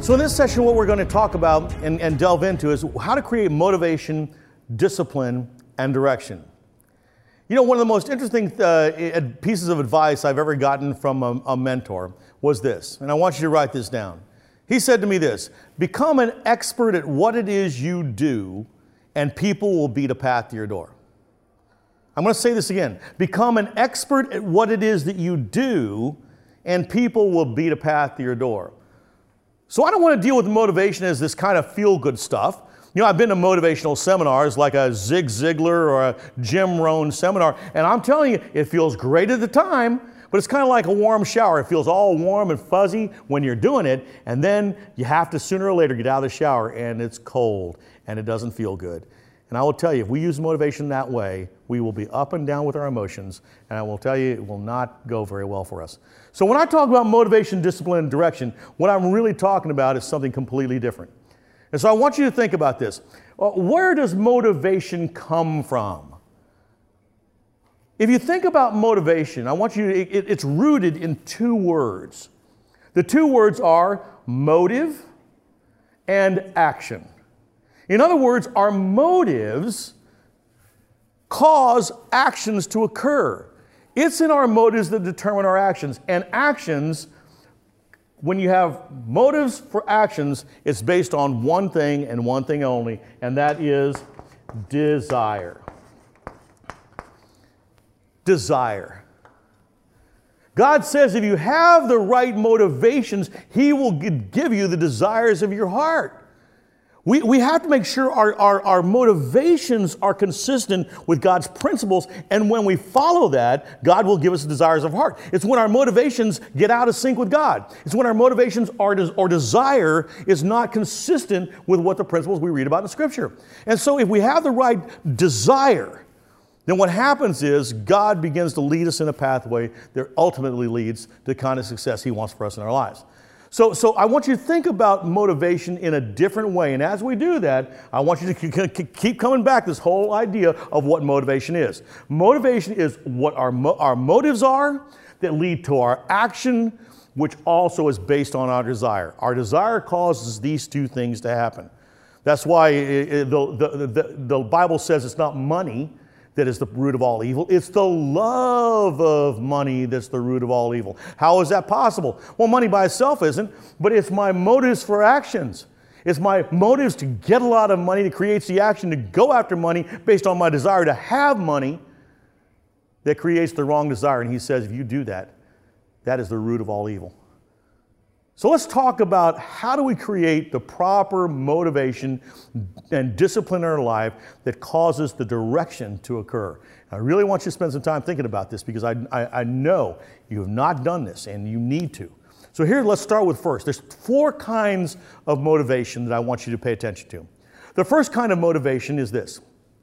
So in this session, what we're going to talk about and delve into is how to create motivation, discipline, and direction. You know, one of the most interesting pieces of advice I've ever gotten from a mentor was this, and I want you to write this down. He said to me this: become an expert at what it is you do, and people will beat a path to your door. I'm going to say this again. Become an expert at what it is that you do, and people will beat a path to your door. So I don't want to deal with motivation as this kind of feel-good stuff. You know, I've been to motivational seminars like a Zig Ziglar or a Jim Rohn seminar, and I'm telling you, it feels great at the time, but it's kind of like a warm shower. It feels all warm and fuzzy when you're doing it, and then you have to sooner or later get out of the shower, and it's cold, and it doesn't feel good. And I will tell you, if we use motivation that way, we will be up and down with our emotions, and I will tell you, it will not go very well for us. So when I talk about motivation, discipline, and direction, what I'm really talking about is something completely different. And so I want you to think about this. Where does motivation come from? If you think about motivation, I want you to, it's rooted in two words. The two words are motive and action. In other words, our motives cause actions to occur. It's in our motives that determine our actions. And actions, when you have motives for actions, it's based on one thing and one thing only, and that is desire. Desire. God says if you have the right motivations, He will give you the desires of your heart. We have to make sure our motivations are consistent with God's principles, and when we follow that, God will give us the desires of heart. It's when our motivations get out of sync with God. It's when our motivations or desire is not consistent with what the principles we read about in Scripture. And so if we have the right desire, then what happens is God begins to lead us in a pathway that ultimately leads to the kind of success He wants for us in our lives. So I want you to think about motivation in a different way. And as we do that, I want you to keep coming back to this whole idea of what motivation is. Motivation is what our motives are that lead to our action, which also is based on our desire. Our desire causes these two things to happen. That's why the Bible says it's not money that is the root of all evil. It's the love of money that's the root of all evil. How is that possible? Well, money by itself isn't, but it's my motives for actions. It's my motives to get a lot of money that creates the action to go after money based on my desire to have money that creates the wrong desire. And He says, if you do that, that is the root of all evil. So let's talk about how do we create the proper motivation and discipline in our life that causes the direction to occur. I really want you to spend some time thinking about this because I know you have not done this and you need to. So here, let's start with first. There's 4 kinds of motivation that I want you to pay attention to. The first kind of motivation is this.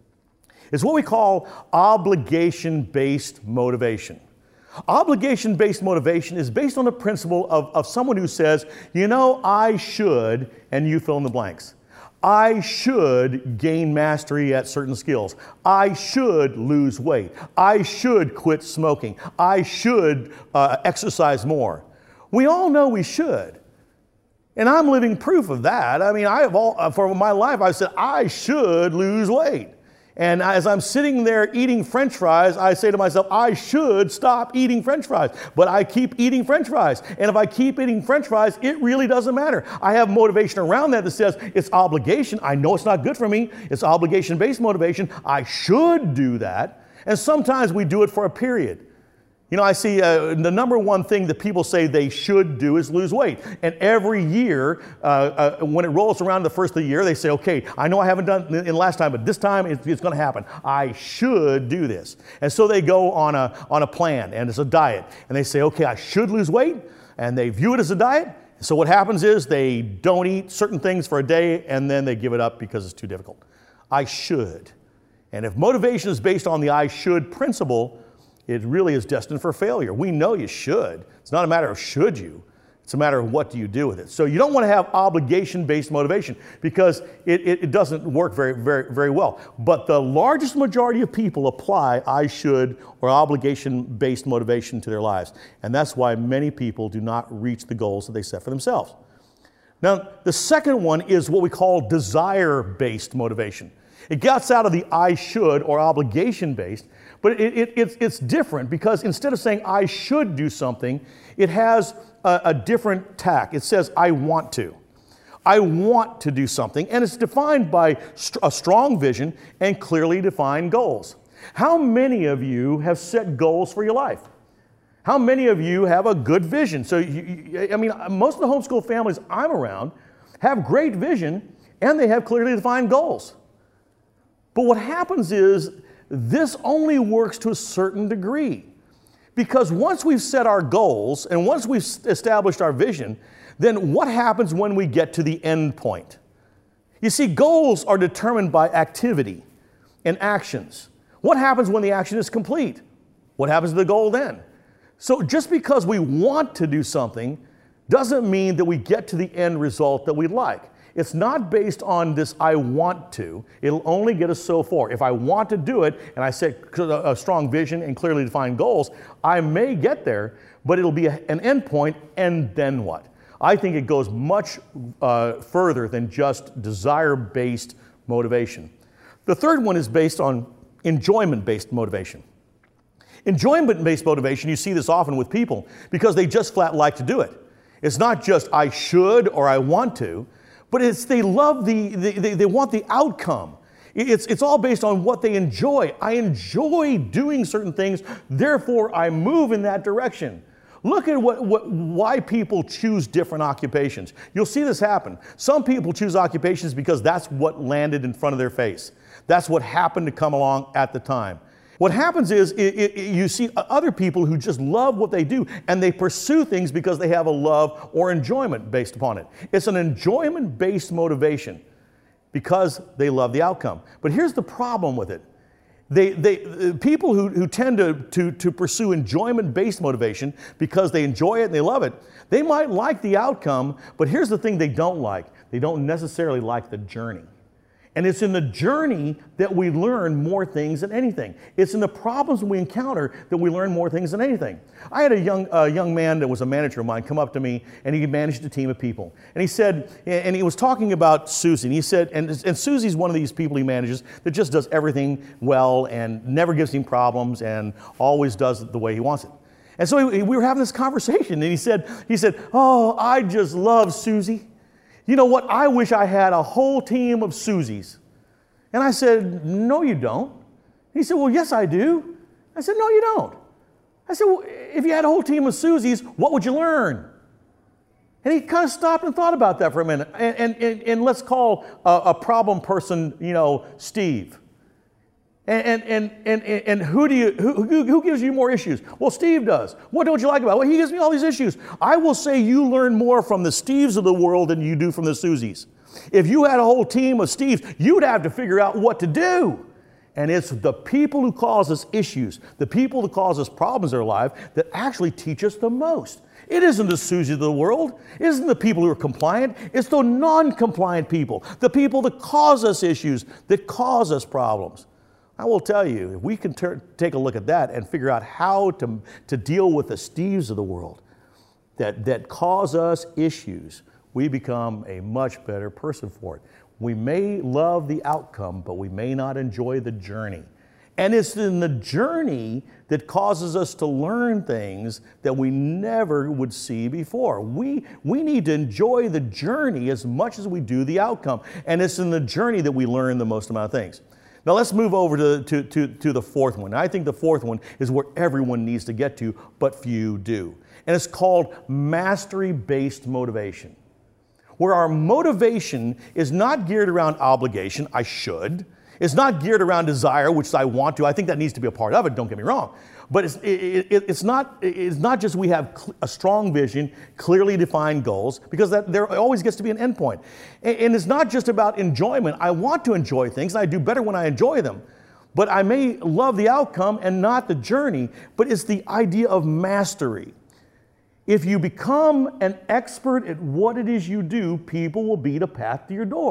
It's what we call obligation-based motivation. Obligation-based motivation is based on the principle of someone who says, you know, I should, and you fill in the blanks. I should gain mastery at certain skills. I should lose weight. I should quit smoking. I should exercise more. We all know we should. And I'm living proof of that. I mean, for my life, I've said, I should lose weight. And as I'm sitting there eating French fries, I say to myself, I should stop eating French fries. But I keep eating French fries. And if I keep eating French fries, it really doesn't matter. I have motivation around that says it's obligation. I know it's not good for me. It's obligation-based motivation. I should do that. And sometimes we do it for a period. You know, I see the number one thing that people say they should do is lose weight. And every year, when it rolls around the first of the year, they say, okay, I know I haven't done it last time, but this time it's going to happen. I should do this. And so they go on a plan, and it's a diet. And they say, okay, I should lose weight. And they view it as a diet. So what happens is they don't eat certain things for a day, and then they give it up because it's too difficult. I should. And if motivation is based on the I should principle, it really is destined for failure. We know you should. It's not a matter of should you. It's a matter of what do you do with it. So you don't want to have obligation-based motivation because it doesn't work very well. But the largest majority of people apply I should or obligation-based motivation to their lives. And that's why many people do not reach the goals that they set for themselves. Now, the second one is what we call desire-based motivation. It gets out of the I should or obligation-based, but it's different because instead of saying I should do something, it has a different tack. It says I want to. I want to do something, and it's defined by a strong vision and clearly defined goals. How many of you have set goals for your life? How many of you have a good vision? So, most of the homeschool families I'm around have great vision, and they have clearly defined goals. But what happens is this only works to a certain degree. Because once we've set our goals, and once we've established our vision, then what happens when we get to the end point? You see, goals are determined by activity and actions. What happens when the action is complete? What happens to the goal then? So just because we want to do something doesn't mean that we get to the end result that we'd like. It's not based on this I want to. It'll only get us so far. If I want to do it and I set a strong vision and clearly defined goals, I may get there, but it'll be an end point, and then what? I think it goes much further than just desire-based motivation. The third one is based on enjoyment-based motivation. Enjoyment-based motivation, you see this often with people because they just flat like to do it. It's not just I should or I want to, but it's they love they want the outcome. It's all based on what they enjoy. I enjoy doing certain things, therefore I move in that direction. Look at why people choose different occupations. You'll see this happen. Some people choose occupations because that's what landed in front of their face. That's what happened to come along at the time. What happens is you see other people who just love what they do, and they pursue things because they have a love or enjoyment based upon it. It's an enjoyment-based because they love the outcome. But here's the problem with it. People who tend to pursue enjoyment-based motivation because they enjoy it and they love it, they might like the outcome, but here's the thing they don't like. They don't necessarily like the journey. And it's in the journey that we learn more things than anything. It's in the problems we encounter that we learn more things than anything. I had a young man that was a manager of mine come up to me, and he managed a team of people. And he said, and he was talking about Susie, and he said, and Susie's one of these people he manages that just does everything well and never gives him problems and always does it the way he wants it. And so we were having this conversation, and he said, oh, I just love Susie. You know what? I wish I had a whole team of Susies. And I said, no, you don't. He said, well, yes, I do. I said, no, you don't. I said, well, if you had a whole team of Susies, what would you learn? And he kind of stopped and thought about that for a minute. And let's call a problem person, Steve. And who gives you more issues? Well, Steve does. What don't you like about it? Well, he gives me all these issues. I will say you learn more from the Steves of the world than you do from the Susies. If you had a whole team of Steves, you'd have to figure out what to do. And it's the people who cause us issues, the people who cause us problems in our life that actually teach us the most. It isn't the Susies of the world. It isn't the people who are compliant. It's the non-compliant people, the people that cause us issues, that cause us problems. I will tell you, if we can take a look at that and figure out how to deal with the Steves of the world that cause us issues, we become a much better person for it. We may love the outcome, but we may not enjoy the journey. And it's in the journey that causes us to learn things that we never would see before. We need to enjoy the journey as much as we do the outcome. And it's in the journey that we learn the most amount of things. Now let's move over to the fourth one. I think the fourth one is where everyone needs to get to, but few do. And it's called mastery-based motivation, where our motivation is not geared around obligation, I should. It's not geared around desire, which I want to. I think that needs to be a part of it, don't get me wrong. But it's not just we have a strong vision, clearly defined goals, because there always gets to be an end point. And it's not just about enjoyment. I want to enjoy things, and I do better when I enjoy them. But I may love the outcome and not the journey, but it's the idea of mastery. If you become an expert at what it is you do, people will beat a path to your door.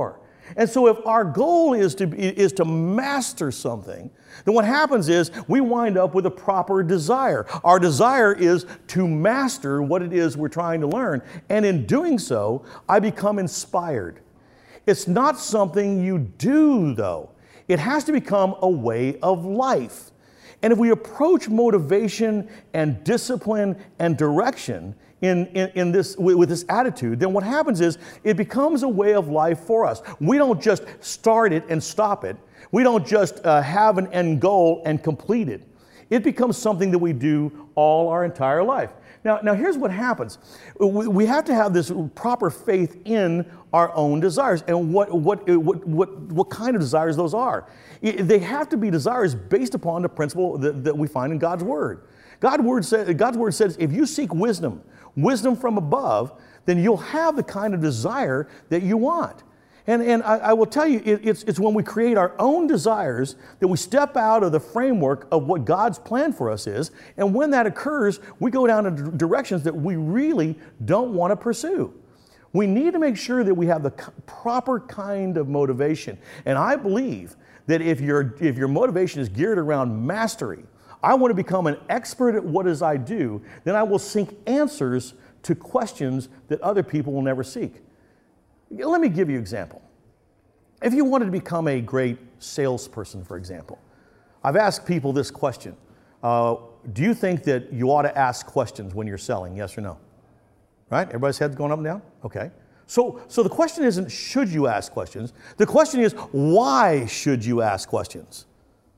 And so if our goal is to master something, then what happens is we wind up with a proper desire. Our desire is to master what it is we're trying to learn. And in doing so, I become inspired. It's not something you do, though. It has to become a way of life. And if we approach motivation and discipline and direction with this attitude, then what happens is it becomes a way of life for us. We don't just start it and stop it. We don't just have an end goal and complete it. It becomes something that we do all our entire life. Now here's what happens. We have to have this proper faith in our own desires and what kind of desires those are. They have to be desires based upon the principle that we find in God's Word. God's Word says if you seek wisdom from above, then you'll have the kind of desire that you want. And I will tell you, it's when we create our own desires that we step out of the framework of what God's plan for us is. And when that occurs, we go down in directions that we really don't want to pursue. We need to make sure that we have the proper kind of motivation. And I believe that if your motivation is geared around mastery, I want to become an expert at what it is I do, then I will seek answers to questions that other people will never seek. Let me give you an example. If you wanted to become a great salesperson, for example, I've asked people this question. Do you think that you ought to ask questions when you're selling, yes or no? Right? Everybody's head's going up and down? Okay. So the question isn't should you ask questions. The question is why should you ask questions?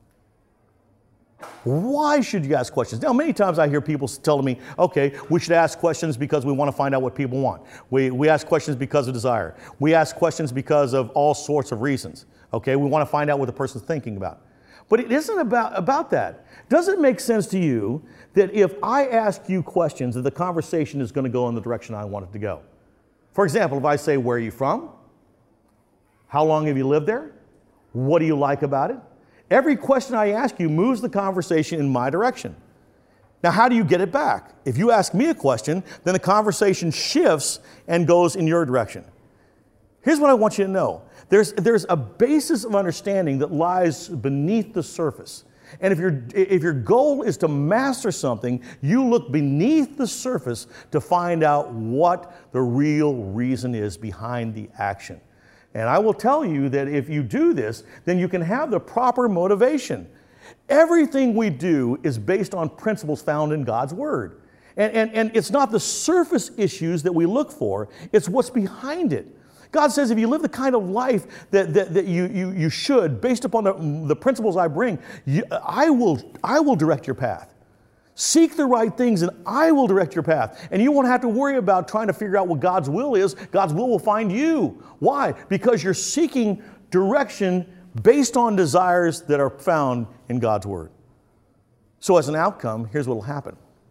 Why should you ask questions? Now, many times I hear people telling me, okay, we should ask questions because we want to find out what people want. We ask questions because of desire. We ask questions because of all sorts of reasons. Okay, we want to find out what the person's thinking about. But it isn't about that. Does it make sense to you that if I ask you questions, that the conversation is going to go in the direction I want it to go? For example, if I say, where are you from? How long have you lived there? What do you like about it? Every question I ask you moves the conversation in my direction. Now, how do you get it back? If you ask me a question, then the conversation shifts and goes in your direction. Here's what I want you to know. There's a basis of understanding that lies beneath the surface. And if your goal is to master something, you look beneath the surface to find out what the real reason is behind the action. And I will tell you that if you do this, then you can have the proper motivation. Everything we do is based on principles found in God's Word. And it's not the surface issues that we look for, it's what's behind it. God says if you live the kind of life that you should, based upon the principles I bring, I will direct your path. Seek the right things and I will direct your path. And you won't have to worry about trying to figure out what God's will is. God's will find you. Why? Because you're seeking direction based on desires that are found in God's Word. So as an outcome, here's what will happen.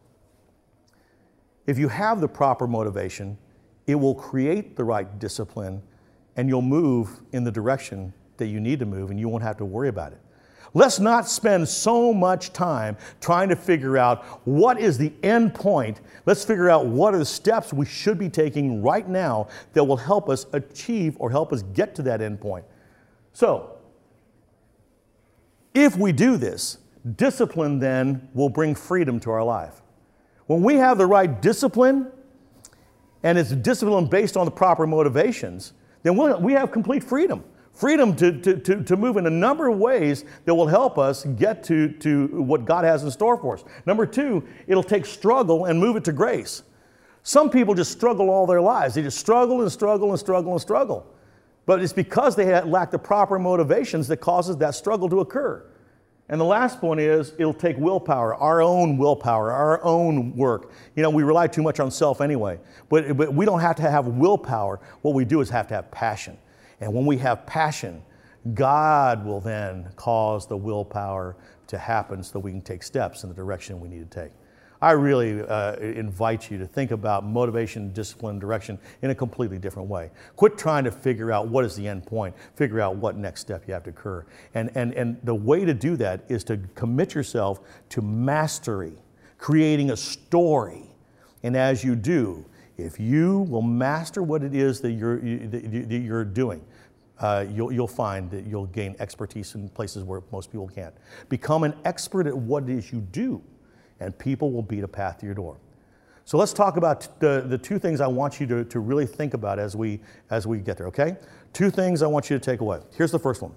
If you have the proper motivation, it will create the right discipline and you'll move in the direction that you need to move and you won't have to worry about it. Let's not spend so much time trying to figure out what is the end point. Let's figure out what are the steps we should be taking right now that will help us achieve or help us get to that end point. So, if we do this, discipline then will bring freedom to our life. When we have the right discipline, and it's discipline based on the proper motivations, then we have complete freedom. Freedom to move in a number of ways that will help us get to what God has in store for us. Number two, it'll take struggle and move it to grace. Some people just struggle all their lives. They just struggle and struggle and struggle and struggle. But it's because they lack the proper motivations that causes that struggle to occur. And the last point is it'll take willpower, our own work. You know, we rely too much on self anyway. But we don't have to have willpower. What we do is have to have passion. And when we have passion, God will then cause the willpower to happen so that we can take steps in the direction we need to take. I really invite you to think about motivation, discipline, direction in a completely different way. Quit trying to figure out what is the end point. Figure out what next step you have to occur. And the way to do that is to commit yourself to mastery, creating a story. And as you do, if you will master what it is that you're doing, you'll find that you'll gain expertise in places where most people can't. Become an expert at what it is you do, and people will beat a path to your door. So let's talk about the two things I want you to really think about as we get there, okay? Two things I want you to take away. Here's the first one.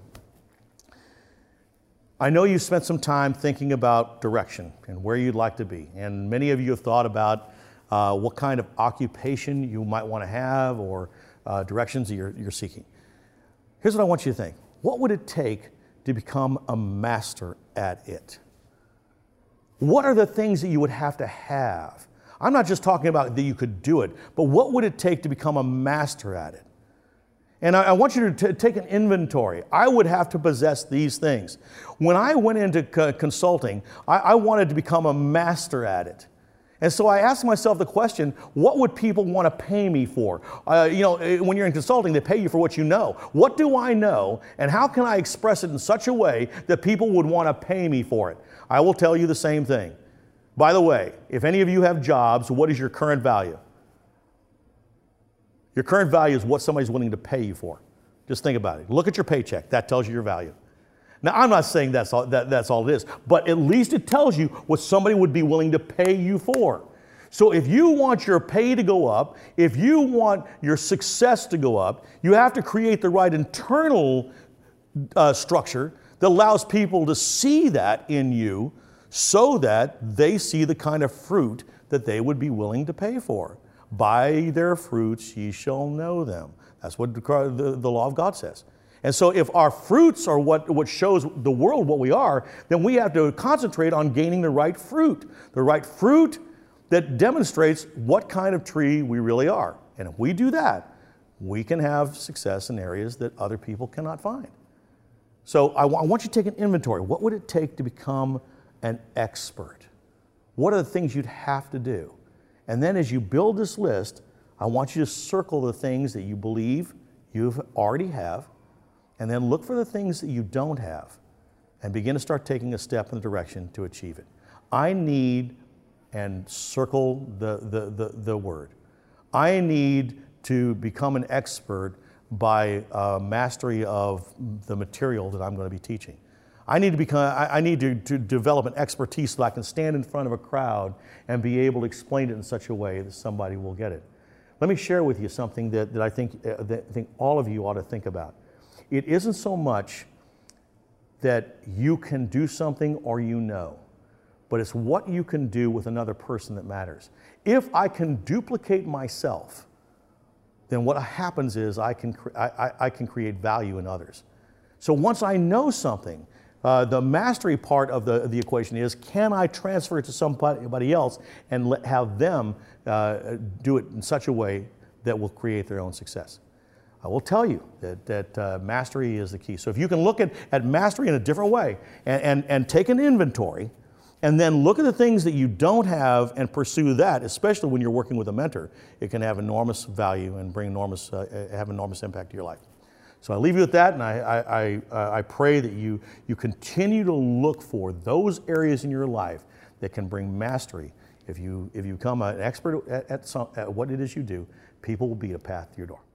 I know you spent some time thinking about direction and where you'd like to be, and many of you have thought about what kind of occupation you might want to have or directions that you're seeking. Here's what I want you to think. What would it take to become a master at it? What are the things that you would have to have? I'm not just talking about that you could do it, but what would it take to become a master at it? And I want you to take an inventory. I would have to possess these things. When I went into consulting, I wanted to become a master at it. And so I asked myself the question, what would people want to pay me for? When you're in consulting, they pay you for what you know. What do I know, and how can I express it in such a way that people would want to pay me for it? I will tell you the same thing. By the way, if any of you have jobs, what is your current value? Your current value is what somebody's willing to pay you for. Just think about it. Look at your paycheck. That tells you your value. Now, I'm not saying that's all it is, but at least it tells you what somebody would be willing to pay you for. So if you want your pay to go up, if you want your success to go up, you have to create the right internal structure that allows people to see that in you so that they see the kind of fruit that they would be willing to pay for. By their fruits ye shall know them. That's what the law of God says. And so if our fruits are what shows the world what we are, then we have to concentrate on gaining the right fruit that demonstrates what kind of tree we really are. And if we do that, we can have success in areas that other people cannot find. So I want you to take an inventory. What would it take to become an expert? What are the things you'd have to do? And then as you build this list, I want you to circle the things that you believe you already have, and then look for the things that you don't have, and begin to start taking a step in the direction to achieve it. I need, and circle the word. I need to become an expert by mastery of the material that I'm going to be teaching. I need to develop an expertise so I can stand in front of a crowd and be able to explain it in such a way that somebody will get it. Let me share with you something that I think all of you ought to think about. It isn't so much that you can do something or you know, but it's what you can do with another person that matters. If I can duplicate myself, then what happens is I can create value in others. So once I know something, the mastery part of the equation is, can I transfer it to somebody else and have them do it in such a way that will create their own success? I will tell you that mastery is the key. So if you can look at mastery in a different way and take an inventory and then look at the things that you don't have and pursue that, especially when you're working with a mentor, it can have enormous value and have enormous impact to your life. So I leave you with that, and I pray that you continue to look for those areas in your life that can bring mastery. If you become an expert at what it is you do, people will beat a path to your door.